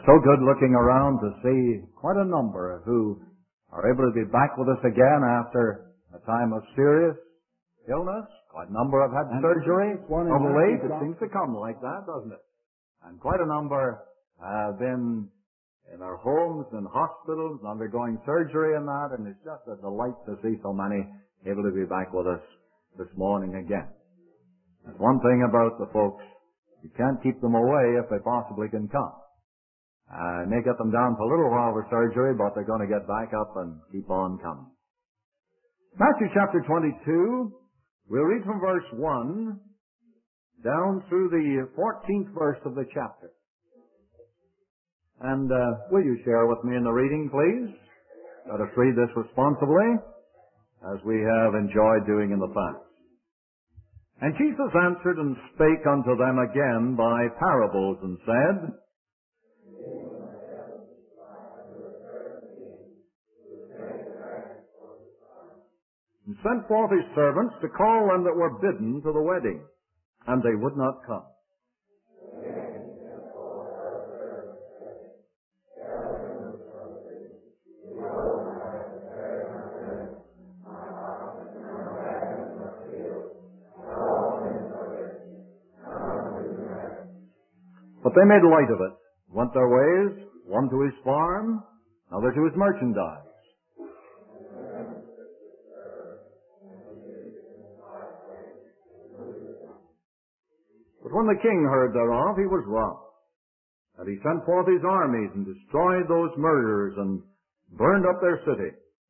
So good looking around to see quite a number who are able to be back with us again after a time of serious illness. Quite a number have had surgery of late. It seems to come like that, doesn't it? And quite a number have been in their homes and hospitals undergoing surgery and that, and it's just a delight to see so many able to be back with us this morning again. There's one thing about the folks, you can't keep them away if they possibly can come. You may get them down for a little while for surgery, but they're going to get back up and keep on coming. Matthew chapter 22, we'll read from verse 1 down through the 14th verse of the chapter. And will you share with me in the reading, please? Let us read this responsibly, as we have enjoyed doing in the past. And Jesus answered and spake unto them again by parables, and said, and sent forth his servants to call them that were bidden to the wedding, and they would not come. But they made light of it, went their ways, one to his farm, another to his merchandise. But when the king heard thereof, he was wroth. And he sent forth his armies and destroyed those murderers and burned up their city.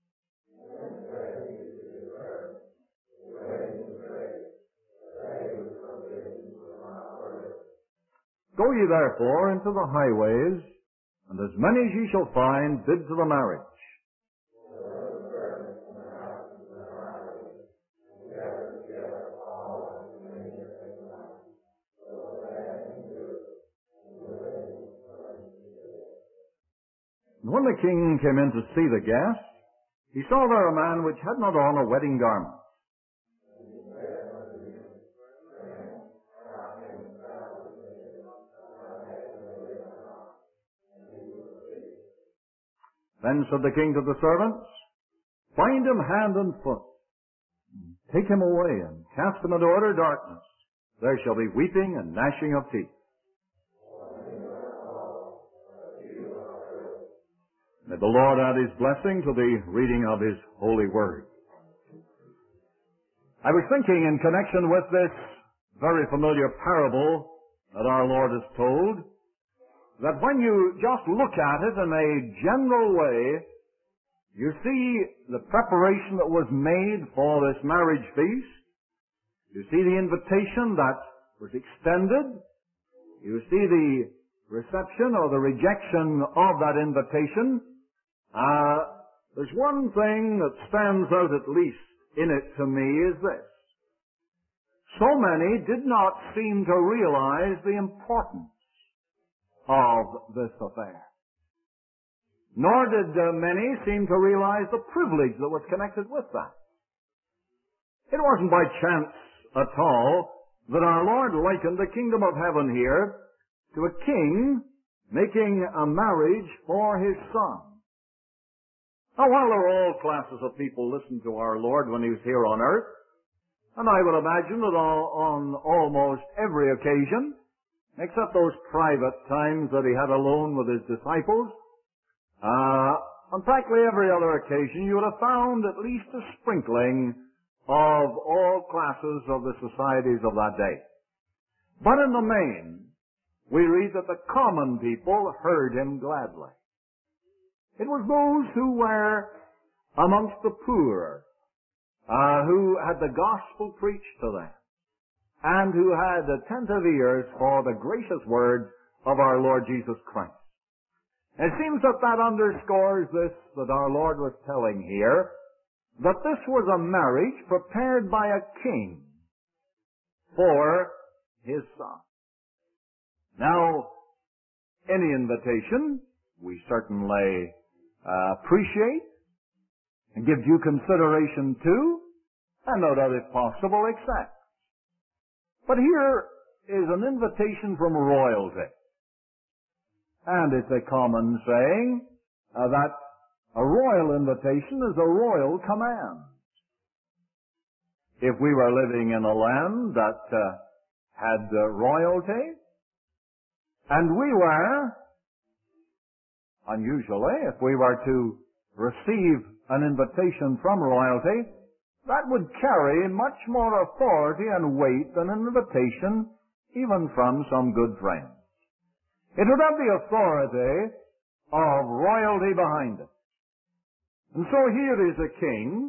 Go ye therefore into the highways, and as many as ye shall find, bid to the marriage. And when the king came in to see the guests, he saw there a man which had not on a wedding garment. Then said the king to the servants, bind him hand and foot, take him away, and cast him into utter darkness. There shall be weeping and gnashing of teeth. May the Lord add his blessing to the reading of his holy word. I was thinking in connection with this very familiar parable that our Lord has told, that when you just look at it in a general way, you see the preparation that was made for this marriage feast. You see the invitation that was extended. You see the reception or the rejection of that invitation. There's one thing that stands out at least in it to me is this. So many did not seem to realize the importance of this affair. Nor did many seem to realize the privilege that was connected with that. It wasn't by chance at all that our Lord likened the kingdom of heaven here to a king making a marriage for his son. Now, while there were all classes of people listening to our Lord when he was here on earth, and I would imagine that on almost every occasion, except those private times that he had alone with his disciples, on practically every other occasion you would have found at least a sprinkling of all classes of the societies of that day. But in the main, we read that the common people heard him gladly. It was those who were amongst the poor, who had the gospel preached to them, and who had attentive ears for the gracious words of our Lord Jesus Christ. It seems that that underscores this that our Lord was telling here, that this was a marriage prepared by a king for his son. Now, any invitation we certainly appreciate and give due consideration to, and no doubt if possible accept. But here is an invitation from royalty. And it's a common saying that a royal invitation is a royal command. If we were living in a land that had royalty, and we were, unusually, if we were to receive an invitation from royalty, that would carry much more authority and weight than an invitation even from some good friends. It would have the authority of royalty behind it. And so here is a king,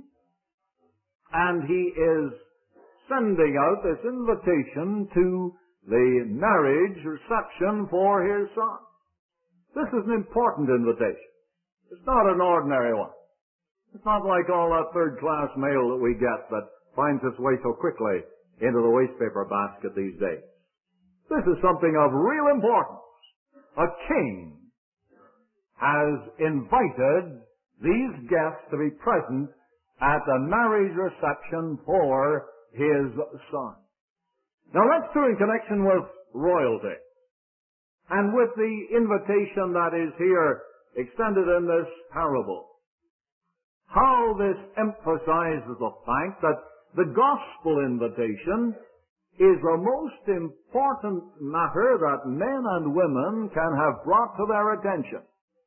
and he is sending out this invitation to the marriage reception for his son. This is an important invitation. It's not an ordinary one. It's not like all that third-class mail that we get that finds its way so quickly into the wastepaper basket these days. This is something of real importance. A king has invited these guests to be present at the marriage reception for his son. Now let's do in connection with royalty and with the invitation that is here extended in this parable, how this emphasizes the fact that the gospel invitation is the most important matter that men and women can have brought to their attention.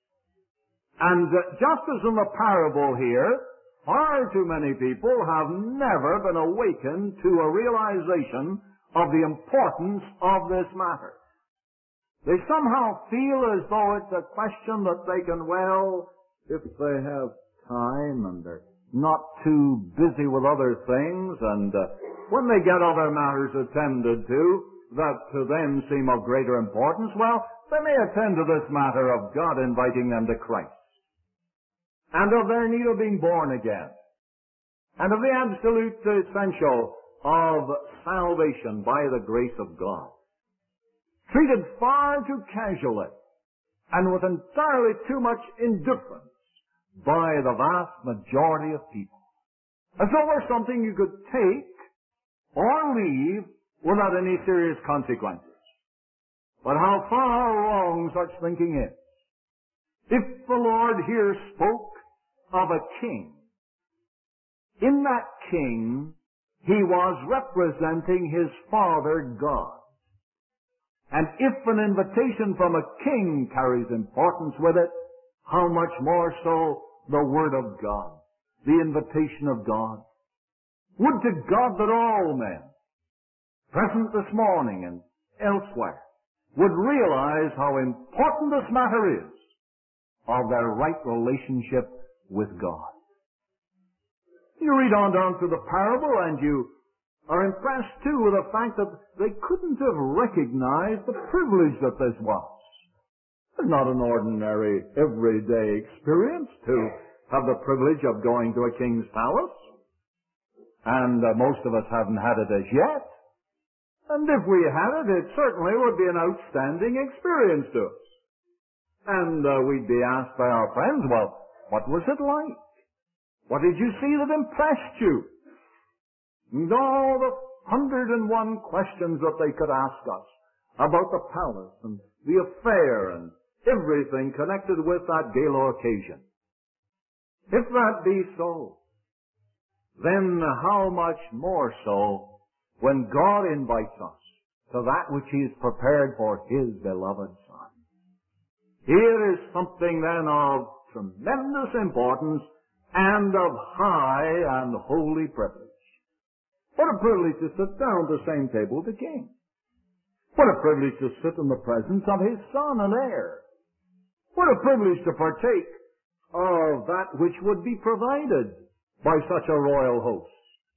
And just as in the parable here, far too many people have never been awakened to a realization of the importance of this matter. They somehow feel as though it's a question that they can, well, if they have time and they're not too busy with other things, and when they get other matters attended to that to them seem of greater importance, well, they may attend to this matter of God inviting them to Christ, and of their need of being born again, and of the absolute essential of salvation by the grace of God. Treated far too casually and with entirely too much indifference by the vast majority of people, as though it were something you could take or leave without any serious consequences. But how far wrong such thinking is. If the Lord here spoke of a king, in that king he was representing his Father God. And if an invitation from a king carries importance with it, how much more so the Word of God, the invitation of God. Would to God that all men, present this morning and elsewhere, would realize how important this matter is of their right relationship with God. You read on down through the parable and you are impressed too with the fact that they couldn't have recognized the privilege that this was. It's not an ordinary, everyday experience to have the privilege of going to a king's palace. And most of us haven't had it as yet. And if we had it, it certainly would be an outstanding experience to us. And we'd be asked by our friends, well, what was it like? What did you see that impressed you? And all the 101 questions that they could ask us about the palace and the affair and everything connected with that gala occasion. If that be so, then how much more so when God invites us to that which He has prepared for His beloved Son. Here is something then of tremendous importance and of high and holy privilege. What a privilege to sit down at the same table with the King. What a privilege to sit in the presence of His Son and heir. What a privilege to partake of that which would be provided by such a royal host.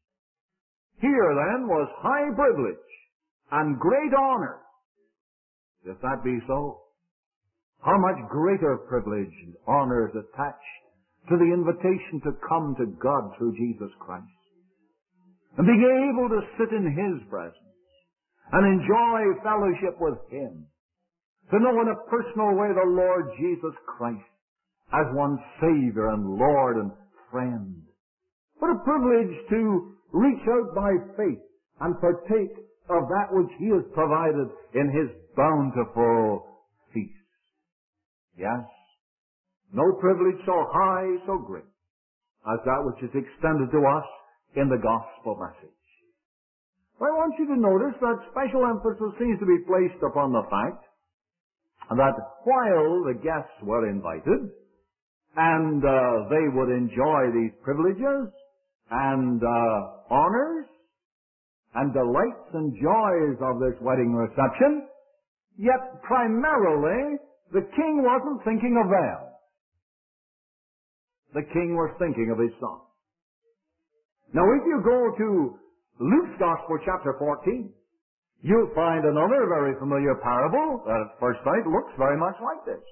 Here then was high privilege and great honor. If that be so, how much greater privilege and honor is attached to the invitation to come to God through Jesus Christ, and being able to sit in His presence and enjoy fellowship with Him, to know in a personal way the Lord Jesus Christ as one's Savior and Lord and friend. What a privilege to reach out by faith and partake of that which He has provided in His bountiful feast. Yes. No privilege so high, so great, as that which is extended to us in the gospel message. I want you to notice that special emphasis seems to be placed upon the fact that while the guests were invited, and they would enjoy these privileges and honors and delights and joys of this wedding reception, yet primarily the king wasn't thinking of them. The king was thinking of his son. Now if you go to Luke's Gospel chapter 14, you'll find another very familiar parable that at first sight looks very much like this,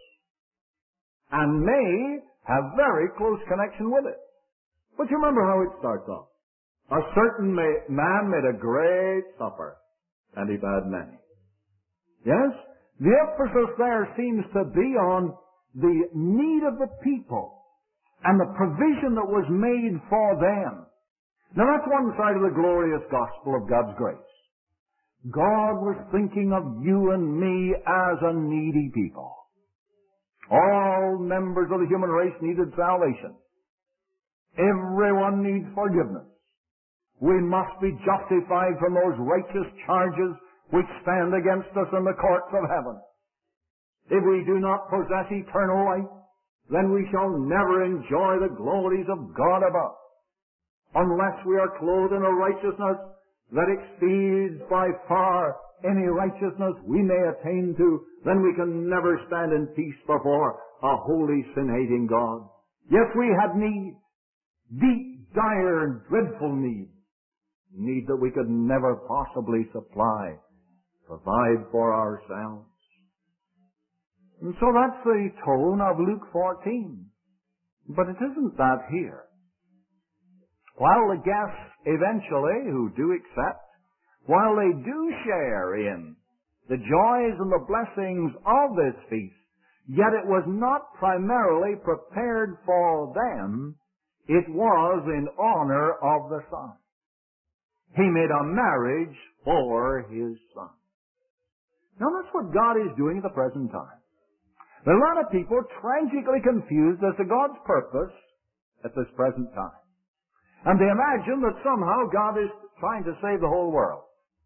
and may have very close connection with it. But you remember how it starts off. A certain man made a great supper, and he bade many. Yes? The emphasis there seems to be on the need of the people and the provision that was made for them. Now that's one side of the glorious gospel of God's grace. God was thinking of you and me as a needy people. All members of the human race needed salvation. Everyone needs forgiveness. We must be justified from those righteous charges which stand against us in the courts of heaven. If we do not possess eternal life, then we shall never enjoy the glories of God above. Unless we are clothed in a righteousness that exceeds by far any righteousness we may attain to, then we can never stand in peace before a holy, sin-hating God. Yes, we had need. Deep, dire, and dreadful need. Need that we could never possibly supply, provide for ourselves. And so that's the tone of Luke 14. But it isn't that here. While the guests eventually, who do accept, while they do share in the joys and the blessings of this feast, yet it was not primarily prepared for them. It was in honor of the Son. He made a marriage for His Son. Now that's what God is doing at the present time. There are a lot of people tragically confused as to God's purpose at this present time. And they imagine that somehow God is trying to save the whole world.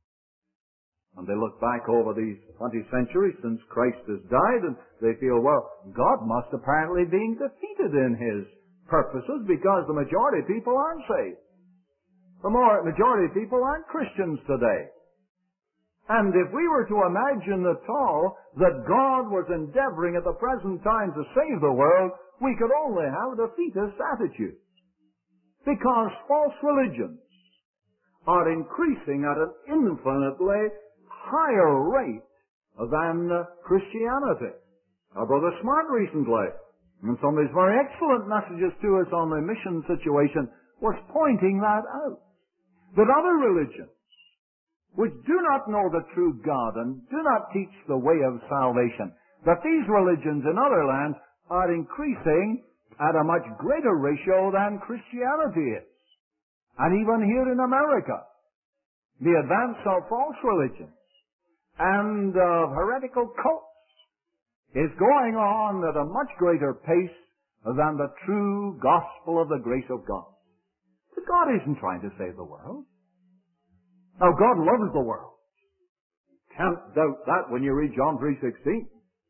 And they look back over these 20 centuries since Christ has died, and they feel, well, God must apparently be defeated in His purposes because the majority of people aren't saved. The majority of people aren't Christians today. And if we were to imagine at all that God was endeavoring at the present time to save the world, we could only have a defeatist attitude. Because false religions are increasing at an infinitely higher rate than Christianity. Our Brother Smart recently, in some of his very excellent messages to us on the mission situation, was pointing that out. That other religions, which do not know the true God and do not teach the way of salvation, that these religions in other lands are increasing at a much greater ratio than Christianity is. And even here in America, the advance of false religions and of heretical cults is going on at a much greater pace than the true gospel of the grace of God. But God isn't trying to save the world. Now, God loves the world. Can't doubt that when you read John 3:16.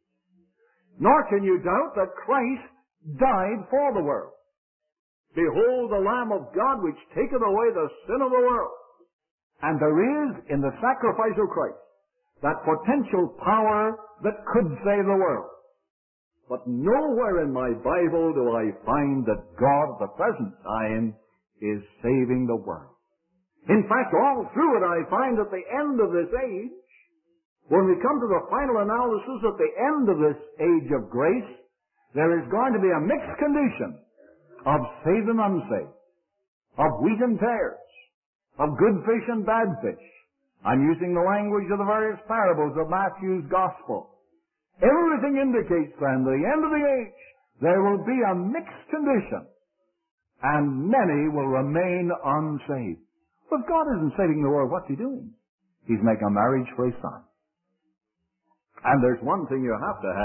Nor can you doubt that Christ died for the world. Behold the Lamb of God which taketh away the sin of the world. And there is in the sacrifice of Christ that potential power that could save the world. But nowhere in my Bible do I find that God at the present time is saving the world. In fact, all through it I find at the end of this age, when we come to the final analysis at the end of this age of grace, there is going to be a mixed condition of saved and unsaved, of wheat and tares, of good fish and bad fish. I'm using the language of the various parables of Matthew's Gospel. Everything indicates then, at the end of the age, there will be a mixed condition, and many will remain unsaved. But if God isn't saving the world, what's He doing? He's making a marriage for His Son. And there's one thing you have to have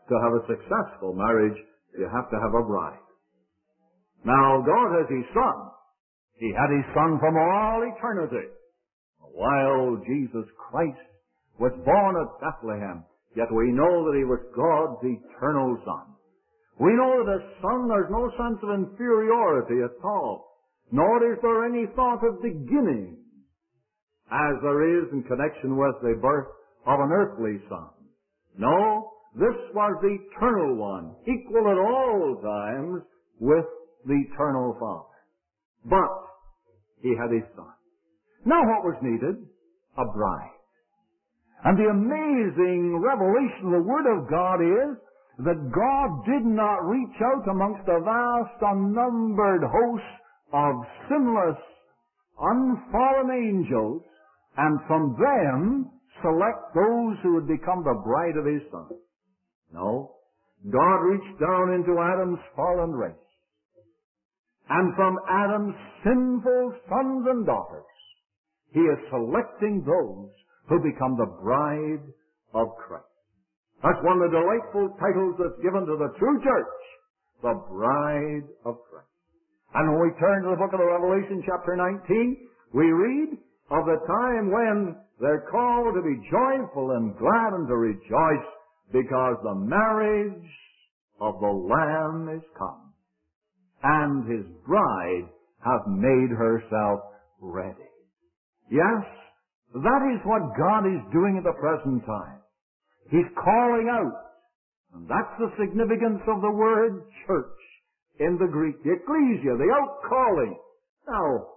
to have a successful marriage, you have to have a bride. Now, God has His Son. He had His Son from all eternity. While Jesus Christ was born at Bethlehem, yet we know that He was God's eternal Son. We know that as Son there's no sense of inferiority at all, nor is there any thought of beginning, as there is in connection with the birth of an earthly Son. No, this was the eternal one, equal at all times with the eternal Father. But He had His Son. Now what was needed? A bride. And the amazing revelation of the Word of God is that God did not reach out amongst a vast, unnumbered host of sinless, unfallen angels, and from them select those who would become the bride of His Son. No. God reached down into Adam's fallen race. And from Adam's sinful sons and daughters, He is selecting those who become the bride of Christ. That's one of the delightful titles that's given to the true church, the bride of Christ. And when we turn to the book of the Revelation, chapter 19, we read of the time when they're called to be joyful and glad and to rejoice because the marriage of the Lamb is come, and His bride hath made herself ready. Yes, that is what God is doing at the present time. He's calling out. And that's the significance of the word church in the Greek. The ecclesia, the outcalling. Now,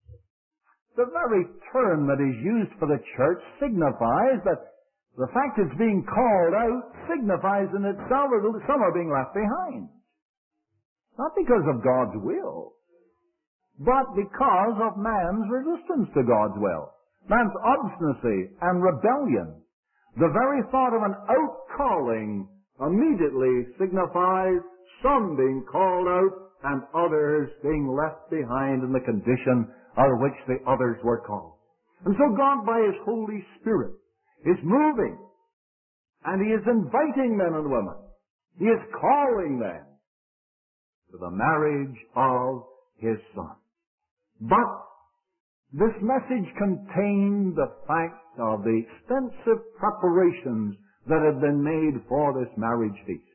the very term that is used for the church signifies that the fact it's being called out signifies in itself that some are being left behind. Not because of God's will, but because of man's resistance to God's will. Man's obstinacy and rebellion. The very thought of an outcalling immediately signifies some being called out and others being left behind in the condition out of which the others were called. And so God, by His Holy Spirit, is moving, and He is inviting men and women. He is calling them to the marriage of His Son. But this message contained the fact of the extensive preparations that had been made for this marriage feast.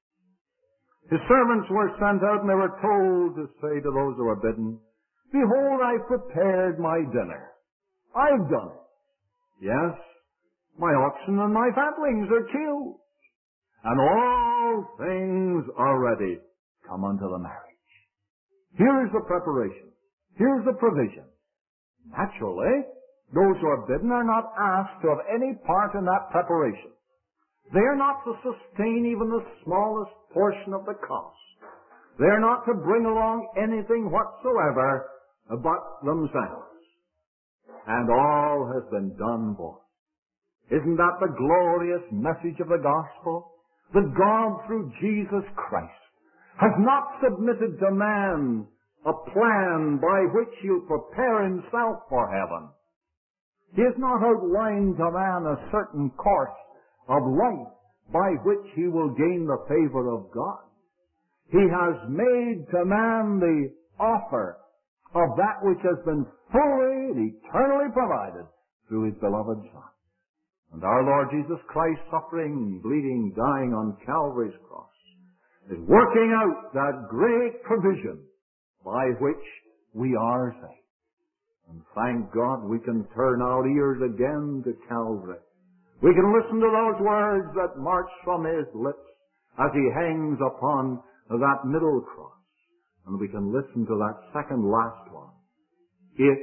His servants were sent out and they were told to say to those who were bidden, "Behold, I've prepared my dinner. I've done it. Yes, my oxen and my fatlings are killed, and all things are ready. Come unto the marriage." Here is the preparation. Here's the provision. Naturally, those who are bidden are not asked to have any part in that preparation. They are not to sustain even the smallest portion of the cost. They are not to bring along anything whatsoever but themselves. And all has been done for. Isn't that the glorious message of the gospel? That God, through Jesus Christ, has not submitted to man a plan by which He'll prepare Himself for heaven. He has not outlined to man a certain course of life by which he will gain the favor of God. He has made to man the offer of that which has been fully and eternally provided through His beloved Son. And our Lord Jesus Christ, suffering, bleeding, dying on Calvary's cross, is working out that great provision by which we are saved. And thank God we can turn our ears again to Calvary. We can listen to those words that march from His lips as He hangs upon that middle cross. And we can listen to that second last one. It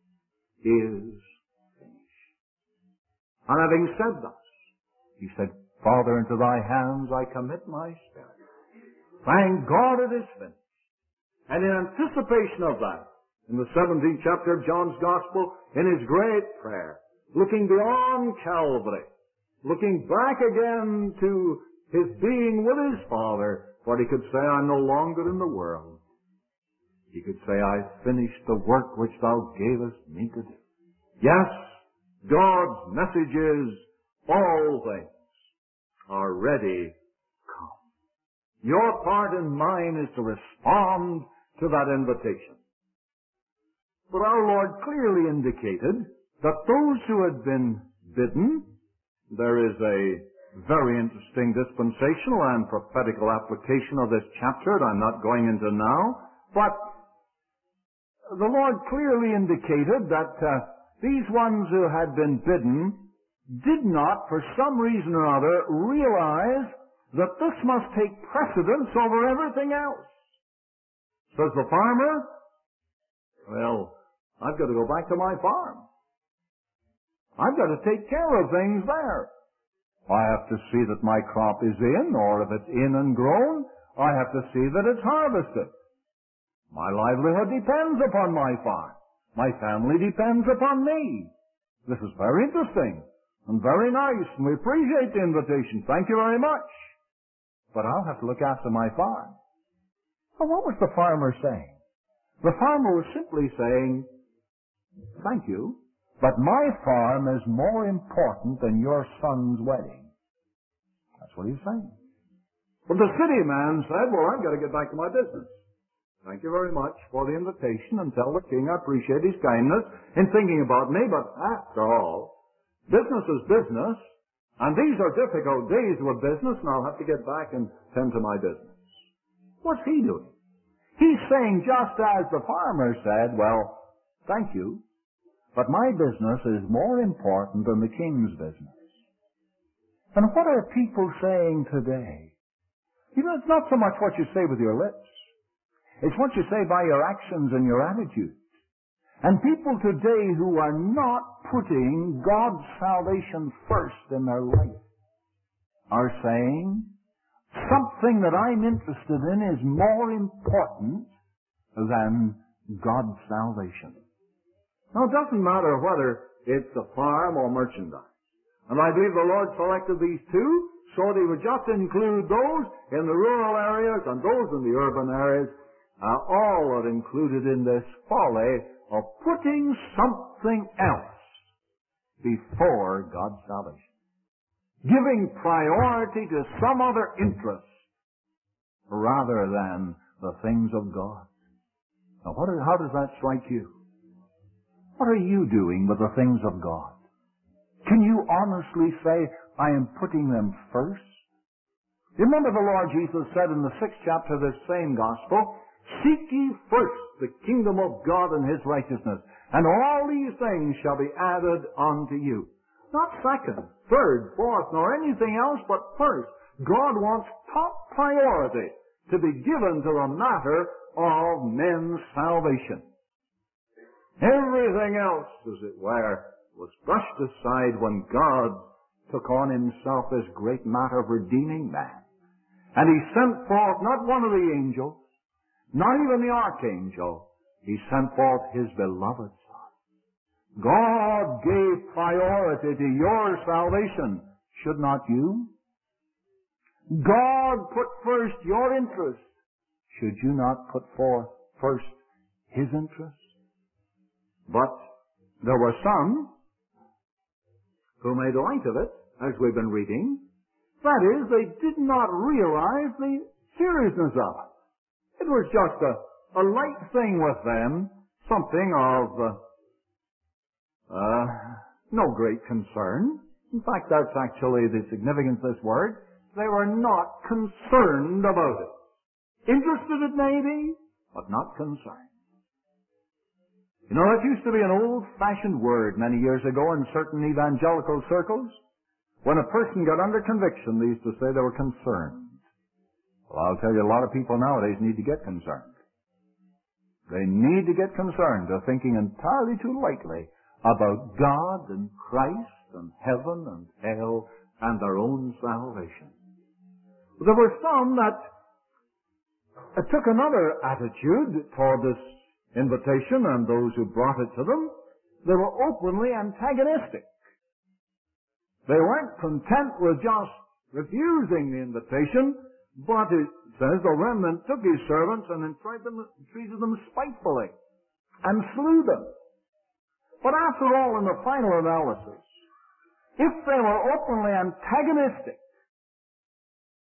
is finished. And having said thus, He said, "Father, into Thy hands I commit my spirit." Thank God it is finished. And in anticipation of that, in the 17th chapter of John's Gospel, in his great prayer, looking beyond Calvary, looking back again to His being with His Father, for He could say, "I'm no longer in the world." He could say, "I've finished the work which Thou gavest me to do." Yes, God's message is, all things are ready Your part and mine is to respond to that invitation. But our Lord clearly indicated that those who had been bidden, there is a very interesting dispensational and prophetical application of this chapter that I'm not going into now, but the Lord clearly indicated that these ones who had been bidden did not, for some reason or other, realize that this must take precedence over everything else. Says the farmer, well, I've got to go back to my farm. I've got to take care of things there. I have to see that my crop is in, or if it's in and grown, I have to see that it's harvested. My livelihood depends upon my farm. My family depends upon me. This is very interesting and very nice, and we appreciate the invitation. Thank you very much. But I'll have to look after my farm. Well, what was the farmer saying? The farmer was simply saying, thank you, but my farm is more important than your son's wedding. That's what he's saying. But the city man said, well, I've got to get back to my business. Thank you very much for the invitation, and tell the king I appreciate his kindness in thinking about me, but after all, business is business, and these are difficult days with business, and I'll have to get back and tend to my business. What's he doing? He's saying just as the farmer said, well, thank you, but my business is more important than the king's business. And what are people saying today? You know, it's not so much what you say with your lips. It's what you say by your actions and your attitudes. And people today who are not putting God's salvation first in their life are saying, something that I'm interested in is more important than God's salvation. Now, it doesn't matter whether it's a farm or merchandise. And I believe the Lord selected these two so that He would just include those in the rural areas and those in the urban areas, all are included in this folly of putting something else before God's salvation. Giving priority to some other interest rather than the things of God. Now, how does that strike you? What are you doing with the things of God? Can you honestly say, I am putting them first? Remember the Lord Jesus said in the 6th chapter of this same gospel, seek ye first the kingdom of God and His righteousness, and all these things shall be added unto you. Not second, third, fourth, nor anything else, but first. God wants top priority to be given to the matter of men's salvation. Everything else, as it were, was brushed aside when God took on Himself this great matter of redeeming man. And He sent forth not one of the angels, not even the archangel. He sent forth His beloved Son. God gave priority to your salvation. Should not you? God put first your interest. Should you not put forth first His interest? But there were some who made light of it, as we've been reading. That is, they did not realize the seriousness of it. It was just a light thing with them, something of no great concern. In fact, that's actually the significance of this word. They were not concerned about it. Interested it may be, but not concerned. You know, that used to be an old-fashioned word many years ago in certain evangelical circles. When a person got under conviction, they used to say they were concerned. Well, I'll tell you, a lot of people nowadays need to get concerned. They need to get concerned. They're thinking entirely too lightly about God and Christ and heaven and hell and their own salvation. There were some that took another attitude toward this invitation, and those who brought it to them, they were openly antagonistic. They weren't content with just refusing the invitation, but it says the remnant took his servants and treated them spitefully and slew them. But after all, in the final analysis, if they were openly antagonistic,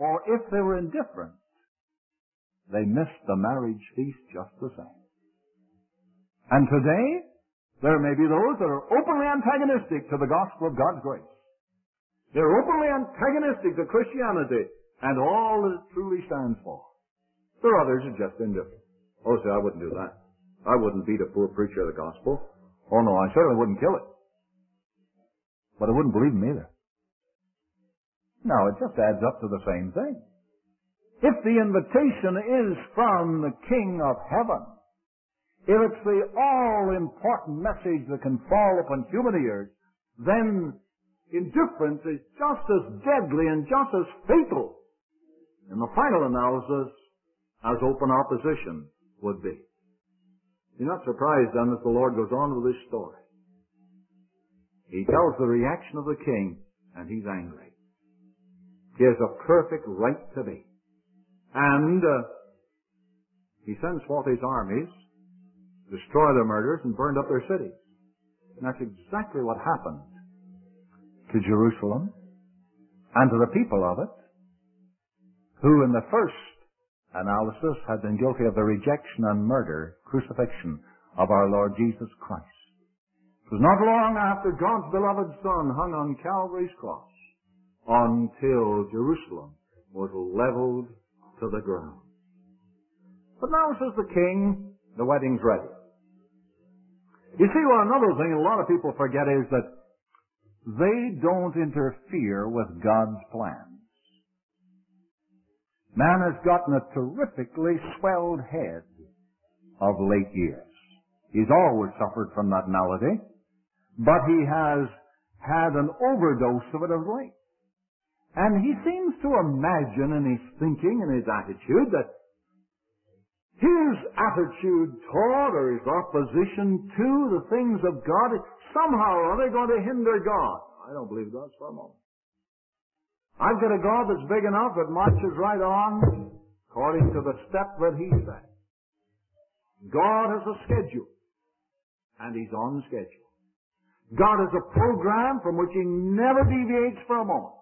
or if they were indifferent, they missed the marriage feast just the same. And today, there may be those that are openly antagonistic to the gospel of God's grace. They're openly antagonistic to Christianity and all that it truly stands for. There are others who are just indifferent. Oh, say, I wouldn't do that. I wouldn't beat a poor preacher of the gospel. Oh, no, I certainly wouldn't kill it. But I wouldn't believe him either. No, it just adds up to the same thing. If the invitation is from the King of Heaven, if it's the all-important message that can fall upon human ears, then indifference is just as deadly and just as fatal in the final analysis as open opposition would be. You're not surprised then that the Lord goes on with this story. He tells the reaction of the king, and he's angry. He has a perfect right to be. And he sends forth his armies, destroy their murders, and burned up their cities. And that's exactly what happened to Jerusalem and to the people of it, who in the first analysis had been guilty of the rejection and murder, crucifixion of our Lord Jesus Christ. It was not long after God's beloved Son hung on Calvary's cross until Jerusalem was leveled to the ground. But now, says the king, the wedding's ready. You see, well, another thing a lot of people forget is that they don't interfere with God's plans. Man has gotten a terrifically swelled head of late years. He's always suffered from that malady, but he has had an overdose of it of late. And he seems to imagine in his thinking and his attitude that his attitude toward or his opposition to the things of God is somehow or other going to hinder God. I don't believe God's for a moment. I've got a God that's big enough that marches right on according to the step that he set. God has a schedule, and he's on schedule. God has a program from which he never deviates for a moment.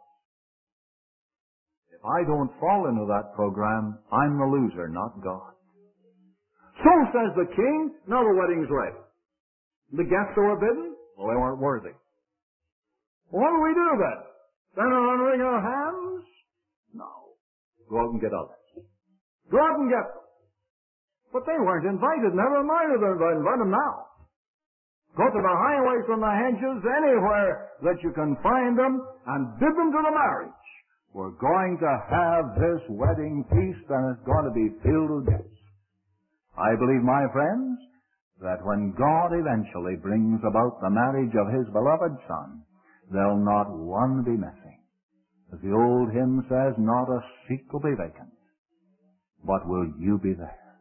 If I don't fall into that program, I'm the loser, not God. So says the king, now the wedding's ready. The guests who were bidden, well, they weren't worthy. What do we do then? Stand around and wring our hands? No. Go out and get others. Go out and get them. But they weren't invited. Never mind if they're invited. Invite them now. Go to the highways and the hedges, anywhere that you can find them, and bid them to the marriage. We're going to have this wedding feast, and it's going to be filled with guests. I believe, my friends, that when God eventually brings about the marriage of his beloved Son, there'll not one be missing. As the old hymn says, not a seat will be vacant. But will you be there?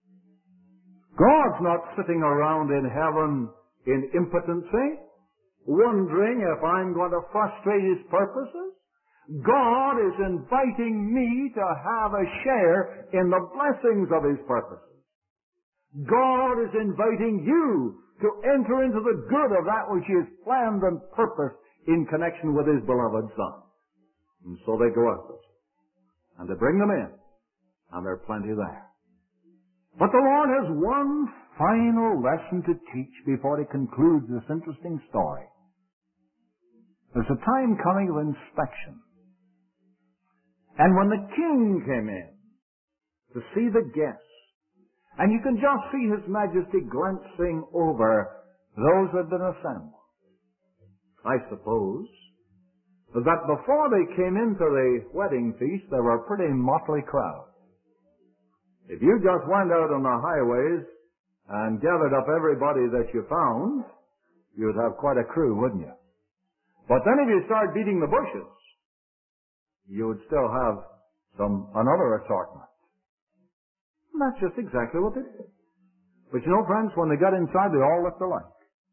God's not sitting around in heaven in impotency, wondering if I'm going to frustrate his purposes. God is inviting me to have a share in the blessings of his purposes. God is inviting you to enter into the good of that which he has planned and purposed in connection with his beloved Son. And so they go out, and they bring them in, and there are plenty there. But the Lord has one final lesson to teach before he concludes this interesting story. There's a time coming of inspection. And when the king came in to see the guests, and you can just see his majesty glancing over those that had been assembled, I suppose that before they came into the wedding feast, there were a pretty motley crowd. If you just went out on the highways and gathered up everybody that you found, you'd have quite a crew, wouldn't you? But then if you start beating the bushes, you would still have another assortment. And that's just exactly what they did. But you know, friends, when they got inside, they all looked alike.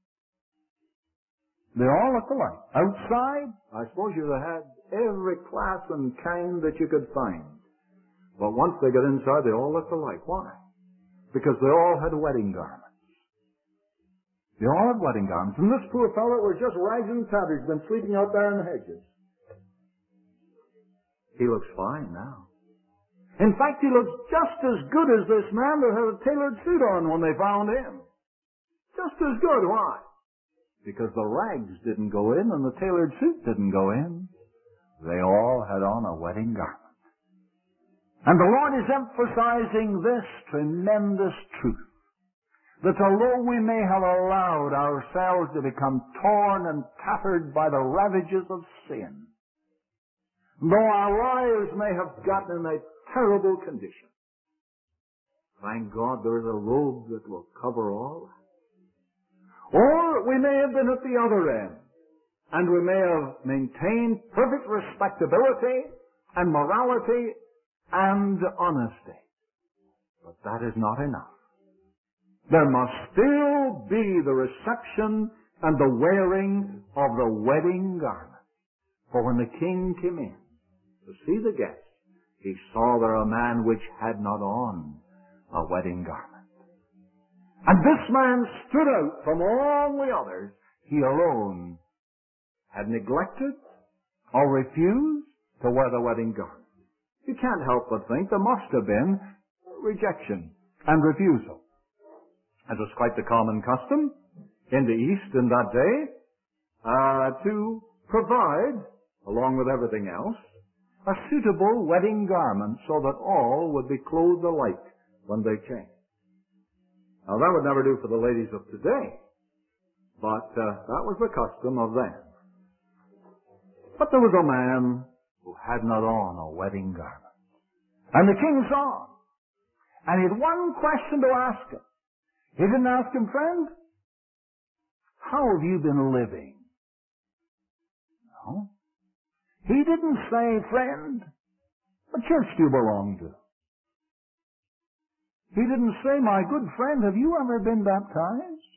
They all looked alike. Outside, I suppose you had every class and kind that you could find. But once they got inside, they all looked alike. Why? Because they all had wedding garments. They all had wedding garments. And this poor fellow was just rags and tatters, been sleeping out there in the hedges. He looks fine now. In fact, he looks just as good as this man that had a tailored suit on when they found him. Just as good. Why? Because the rags didn't go in and the tailored suit didn't go in. They all had on a wedding garment. And the Lord is emphasizing this tremendous truth, that although we may have allowed ourselves to become torn and tattered by the ravages of sin, though our lives may have gotten in a terrible condition, thank God there is a robe that will cover all that. Or we may have been at the other end, and we may have maintained perfect respectability and morality and honesty. But that is not enough. There must still be the reception and the wearing of the wedding garment. For when the king came in to see the guests, he saw there a man which had not on a wedding garment. And this man stood out from all the others. He alone had neglected or refused to wear the wedding garment. You can't help but think there must have been rejection and refusal. It was quite the common custom in the East in that day to provide, along with everything else, a suitable wedding garment so that all would be clothed alike when they came. Now that would never do for the ladies of today, but that was the custom of then. But there was a man who had not on a wedding garment. And the king saw him. And he had one question to ask him. He didn't ask him, friend, how have you been living? No. He didn't say, friend, what church do you belong to? He didn't say, my good friend, have you ever been baptized?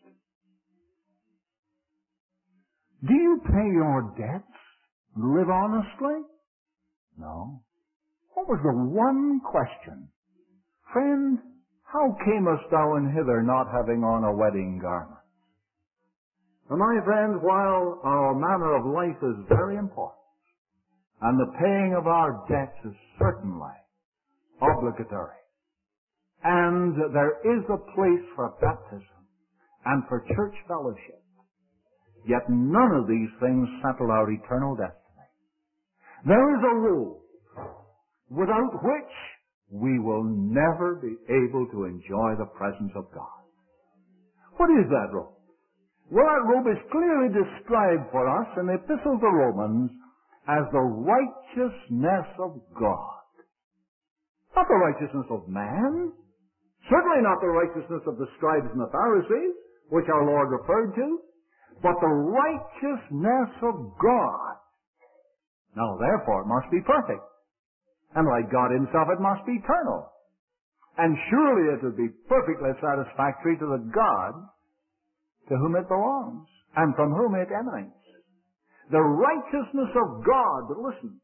Do you pay your debts and live honestly? No. What was the one question? Friend, how camest thou in hither not having on a wedding garment? And my friend, while our manner of life is very important, and the paying of our debts is certainly obligatory, and there is a place for baptism and for church fellowship, yet none of these things settle our eternal destiny. There is a rule without which we will never be able to enjoy the presence of God. What is that robe? Well, that robe is clearly described for us in the Epistle to Romans as the righteousness of God. Not the righteousness of man. Certainly not the righteousness of the scribes and the Pharisees, which our Lord referred to, but the righteousness of God. Now, therefore, it must be perfect. And like God himself, it must be eternal. And surely it would be perfectly satisfactory to the God to whom it belongs and from whom it emanates. The righteousness of God, but listen,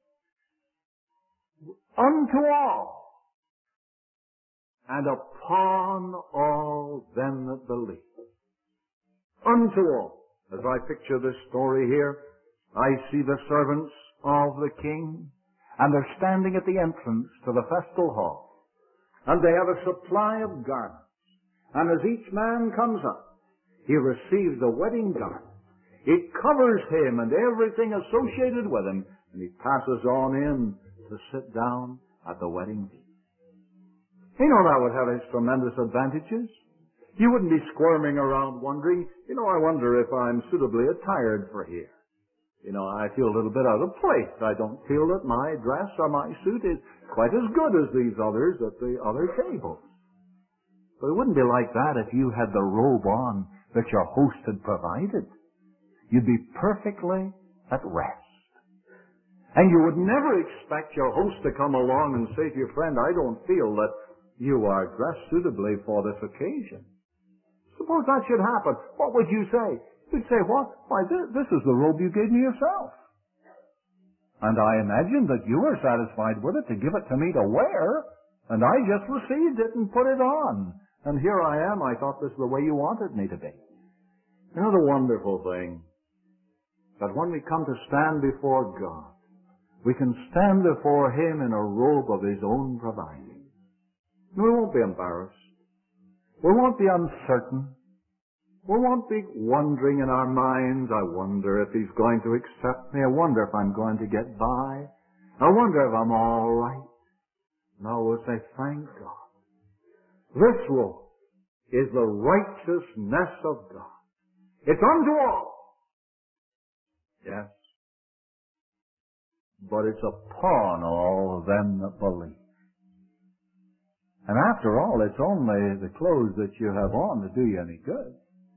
unto all and upon all them that believe. Unto all. As I picture this story here, I see the servants of the king, and they're standing at the entrance to the festal hall. And they have a supply of garments. And as each man comes up, he receives the wedding garment. It covers him and everything associated with him, and he passes on in to sit down at the wedding feast. You know, that would have its tremendous advantages. You wouldn't be squirming around wondering, I wonder if I'm suitably attired for here. I feel a little bit out of place. I don't feel that my dress or my suit is quite as good as these others at the other tables. But it wouldn't be like that if you had the robe on that your host had provided. You'd be perfectly at rest. And you would never expect your host to come along and say to your friend, I don't feel that you are dressed suitably for this occasion. Suppose that should happen. What would you say? You'd say, what? Why, this is the robe you gave me yourself. And I imagine that you were satisfied with it to give it to me to wear, and I just received it and put it on. And here I am. I thought this is the way you wanted me to be. The wonderful thing, that when we come to stand before God, We can stand before Him in a robe of His own providing. We won't be embarrassed. We won't be uncertain. We won't be wondering in our minds, I wonder if He's going to accept me. I wonder if I'm going to get by. I wonder if I'm all right. No, we'll say, thank God. This robe is the righteousness of God. It's unto all. Yes. But it's upon all them that believe. And after all, it's only the clothes that you have on that do you any good.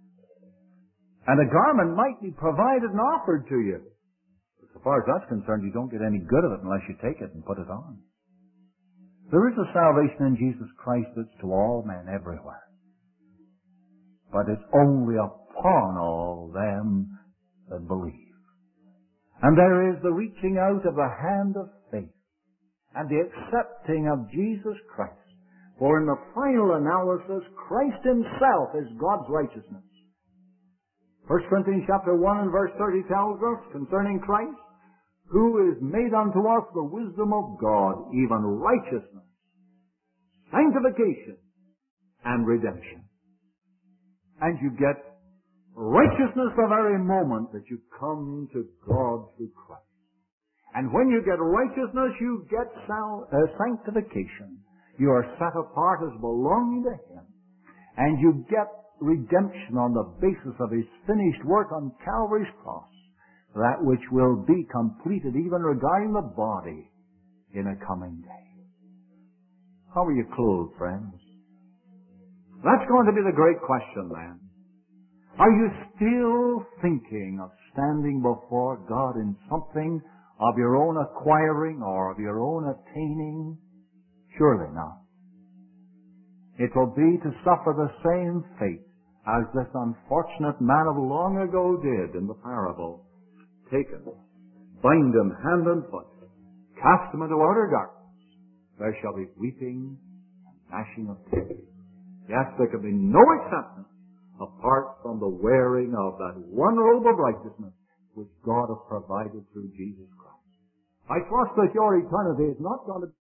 And a garment might be provided and offered to you. As far as that's concerned, you don't get any good of it unless you take it and put it on. There is a salvation in Jesus Christ that's to all men everywhere. But it's only upon all them that believe. And there is the reaching out of the hand of faith and the accepting of Jesus Christ. For in the final analysis, Christ Himself is God's righteousness. 1 Corinthians chapter 1 and verse 30 tells us concerning Christ, who is made unto us the wisdom of God, even righteousness, sanctification, and redemption. And you get righteousness the very moment that you come to God through Christ. And when you get righteousness, you get sanctification. You are set apart as belonging to Him. And you get redemption on the basis of His finished work on Calvary's cross, that which will be completed even regarding the body in a coming day. How are you clothed, friends? That's going to be the great question then. Are you still thinking of standing before God in something of your own acquiring or of your own attaining? Surely not. It will be to suffer the same fate as this unfortunate man of long ago did in the parable. Take him, bind him hand and foot, cast him into outer darkness. There shall be weeping and gnashing of teeth. Yes, there can be no acceptance apart from the wearing of that one robe of righteousness which God has provided through Jesus Christ. I trust that your eternity is not going to